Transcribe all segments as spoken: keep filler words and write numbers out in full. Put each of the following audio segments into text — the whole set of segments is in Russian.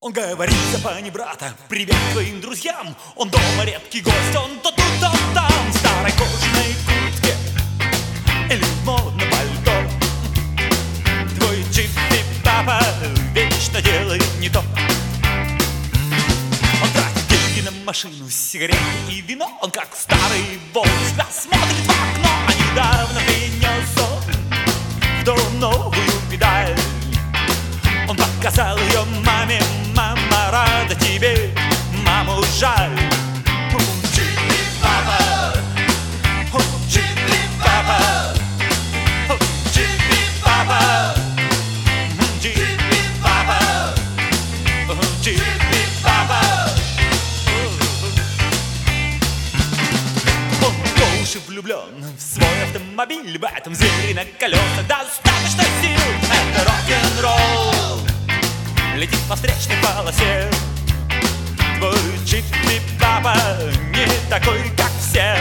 Он говорит за пани брата: привет твоим друзьям. Он дома редкий гость, он то тут, то там, в старой кожаной куртке или в модном пальто. Твой чипи-папа вечно делает не то. Он тратит деньги на машину, сигареты и вино. Он как старый волк всегда смотрит в окно. А недавно принес он в дом новую педаль. Он показал ее маме: мама, рада тебе, маму жаль. Чипи-папа, чипи-папа, чипи-папа, чипи-папа, чипи-папа. Он по уши влюблен в свой автомобиль. В этом звере на колесах достаточно сил. Это рок-н-ролл летит по встречной полосе. Твой чипи-папа не такой, как все.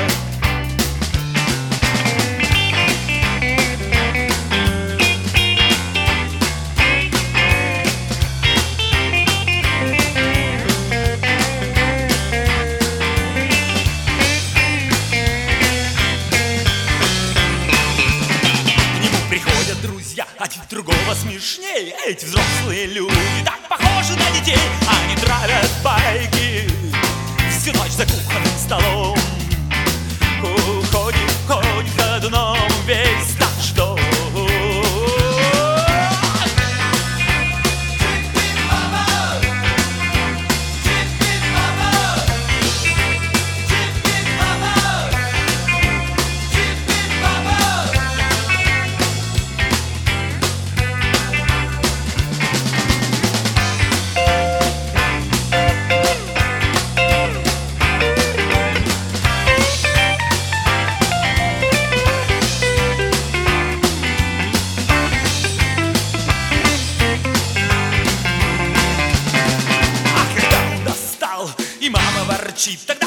К нему приходят друзья, один другого смешнее. Эти взрослые люди так похожи на детей. Они травят байки всю ночь за кухонным столом. Уходит, ходит ходуном весь наш дом. И мама ворчит: тогда